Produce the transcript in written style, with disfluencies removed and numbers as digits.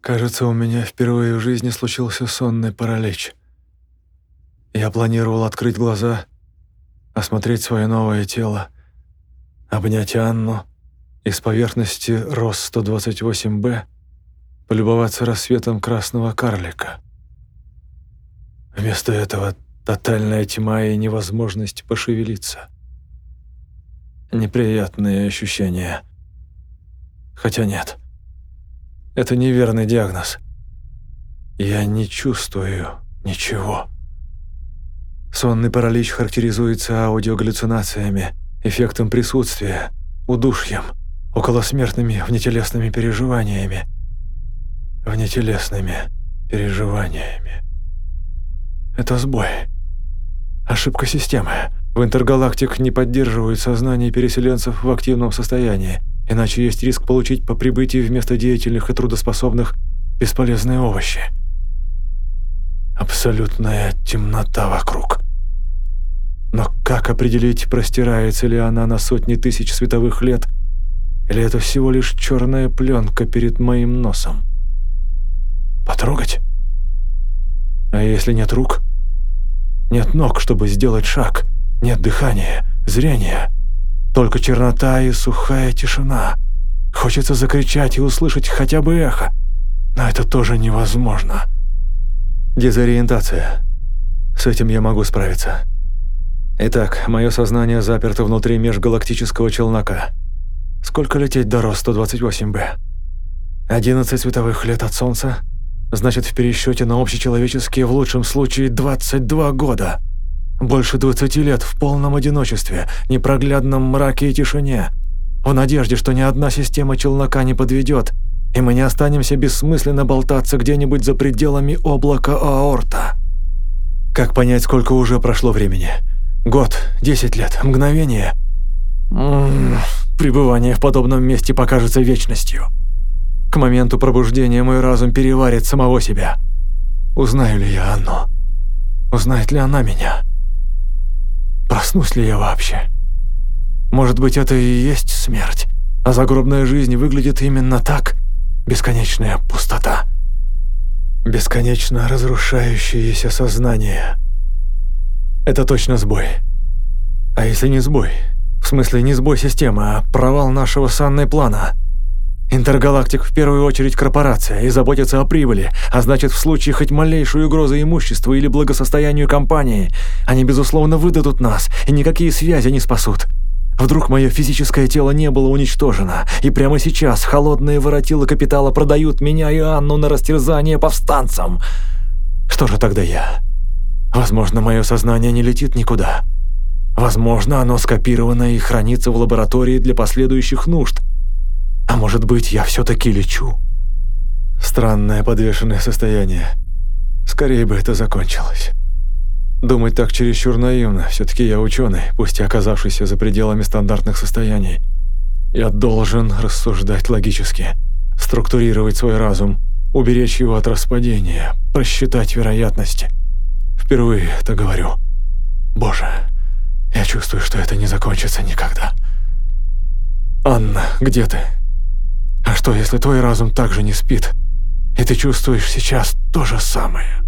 Кажется, у меня впервые в жизни случился сонный паралич. Я планировал открыть глаза, осмотреть свое новое тело, обнять Анну и с поверхности РОС-128Б полюбоваться рассветом красного карлика. Вместо этого тотальная тьма и невозможность пошевелиться. Неприятные ощущения. Хотя нет, это неверный диагноз. Я не чувствую ничего. Сонный паралич характеризуется аудиогаллюцинациями, эффектом присутствия, удушьем, околосмертными внетелесными переживаниями. Это сбой. Ошибка системы. В Интергалактик не поддерживают сознание переселенцев в активном состоянии, иначе есть риск получить по прибытии вместо деятельных и трудоспособных бесполезные овощи. Абсолютная темнота вокруг. Но как определить, простирается ли она на сотни тысяч световых лет, или это всего лишь черная пленка перед моим носом? Потрогать? А если нет рук? Нет ног, чтобы сделать шаг. Нет дыхания, зрения. Только чернота и сухая тишина. Хочется закричать и услышать хотя бы эхо, но это тоже невозможно. Дезориентация. С этим я могу справиться. Итак, мое сознание заперто внутри межгалактического челнока. Сколько лететь до РОС-128Б? 11 световых лет от Солнца. Значит, в пересчете на общечеловеческие в лучшем случае 22 года. Больше 20 лет в полном одиночестве, непроглядном мраке и тишине. В надежде, что ни одна система челнока не подведет, и мы не останемся бессмысленно болтаться где-нибудь за пределами облака Аорта. Как понять, сколько уже прошло времени? Год, 10 лет, мгновение? Пребывание в подобном месте покажется вечностью. К моменту пробуждения мой разум переварит самого себя. Узнаю ли я Анну? Узнает ли она меня? Проснусь ли я вообще? Может быть, это и есть смерть, а загробная жизнь выглядит именно так? Бесконечная пустота. Бесконечно разрушающееся сознание. Это точно сбой. А если не сбой? В смысле, не сбой системы, а провал нашего с Анной плана. Интергалактик в первую очередь корпорация и заботится о прибыли, а значит, в случае хоть малейшей угрозы имуществу или благосостоянию компании, они, безусловно, выдадут нас, и никакие связи не спасут. Вдруг мое физическое тело не было уничтожено, и прямо сейчас холодные воротила капитала продают меня и Анну на растерзание повстанцам. Что же тогда я? Возможно, мое сознание не летит никуда. Возможно, оно скопировано и хранится в лаборатории для последующих нужд. А может быть, я все-таки лечу? Странное подвешенное состояние. Скорее бы это закончилось. Думать так чересчур наивно. Все-таки я ученый, пусть и оказавшийся за пределами стандартных состояний. Я должен рассуждать логически, структурировать свой разум, уберечь его от распадения, просчитать вероятности. Впервые это говорю. Боже, я чувствую, что это не закончится никогда. Анна, где ты? А что, если твой разум также не спит, и ты чувствуешь сейчас то же самое?